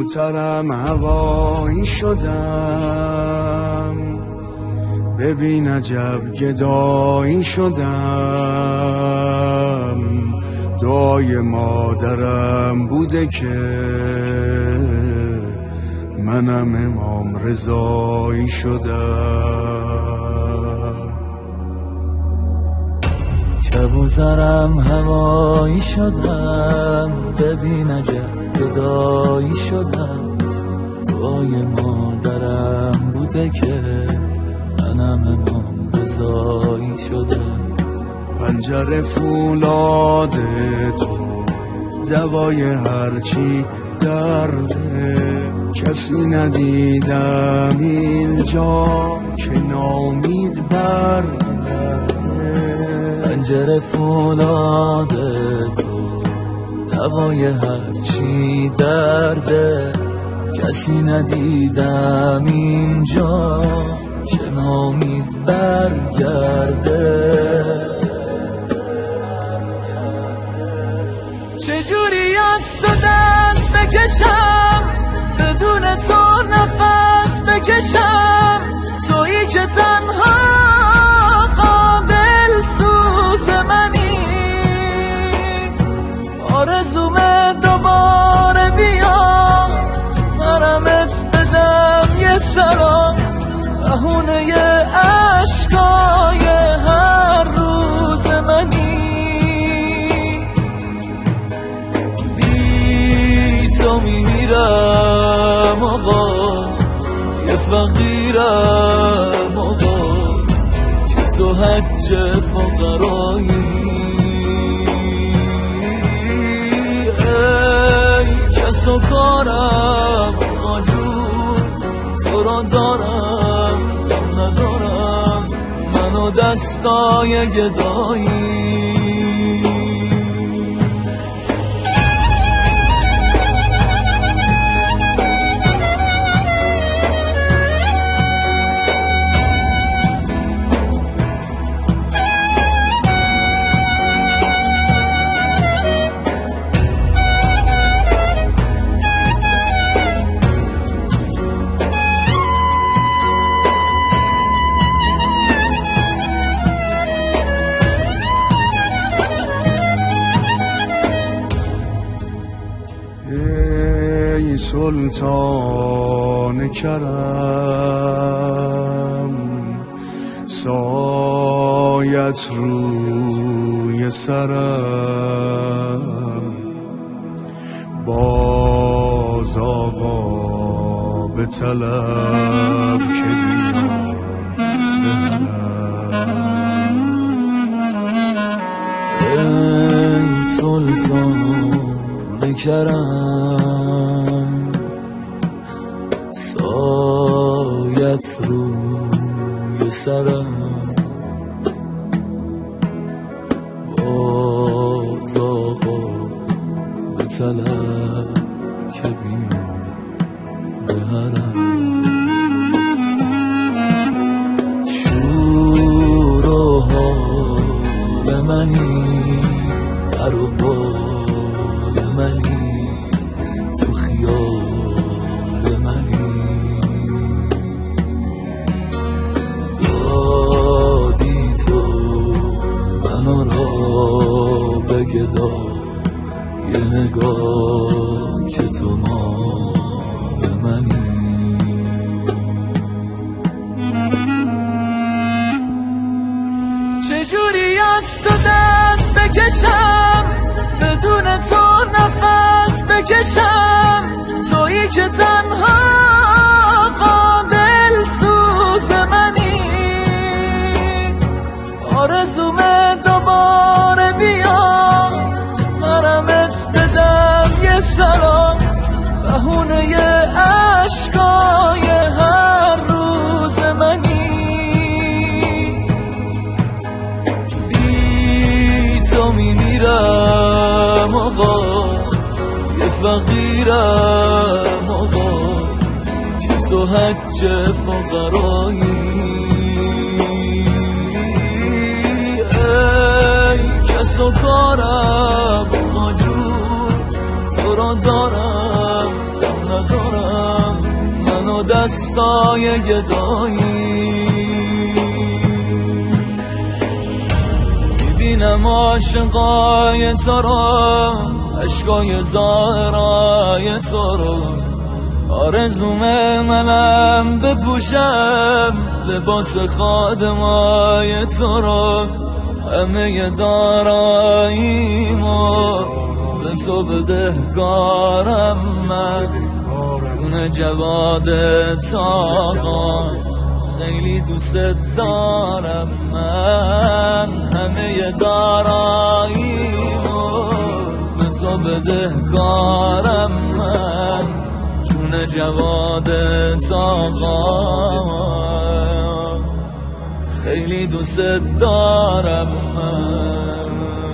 کبوترم هوایی شدم، ببین عجب گدایی شدم. دعای مادرم بوده که منم امام رضایی شدم. کبوترم هوایی شدم، ببین عجب گدایی شدم. دعای مادرم بوده که منم امام رضایی شدم. پنجره فولاد تو دوای هرچی درده، کسی ندیدم اینجا که نامید برگرده. پنجره فولاد تو دوای هرچی درده، کسی ندیدم اینجا که نامید برگرده. چجوری از تو دست بکشم، بدون تو نفس بکشم، تویی که تنها قابل سوز منی. آرزومه دوباره بیام، نرمت بدم یه سلام، بهونه عشقای هر روز منی. تو میمیرم آقا، یه فقیرم آقا، که تو حج فقرایی. ای کس و کارم آقا جون، تو را دارم کم ندارم، منو دستای گدایی. ای سلطان کرم، سایت روی سرم، باز آقا به طلب که بیام ای سلطان کرم، سایت روی سرم، باز آقا به طلب که بیام به حرم. شور و حال منی، در و بال منی، تو خیال منی. دادی تو منو را به گدا، یه نگاه که تو مال منی. چجوری از تو دست بکشم، بدون تو نفس بکشم، تویی که تنها قابل سوز منی. آرزومه دوباره بیام، نرمت بدم یه سلام، بهونه عشقای هر روز منی. بی تو میمیرم آقا، یه فقیرم آقا، که تو حج فقرایی. ای کس و کارم آقا جون، تو را دارم کم ندارم، دستای گدایی. میبینم عاشقای تو رو، عشقای ظاهرای تو رو، آرزومه منم بپوشم لباس خادمای تو رو. همه داراییمو به تو بدهکارم من، جون جواد آقا خیلی دوست دارم من. همه داراییمو به تو بدهکارم من، جون جواد آقا خیلی دوست دارم من.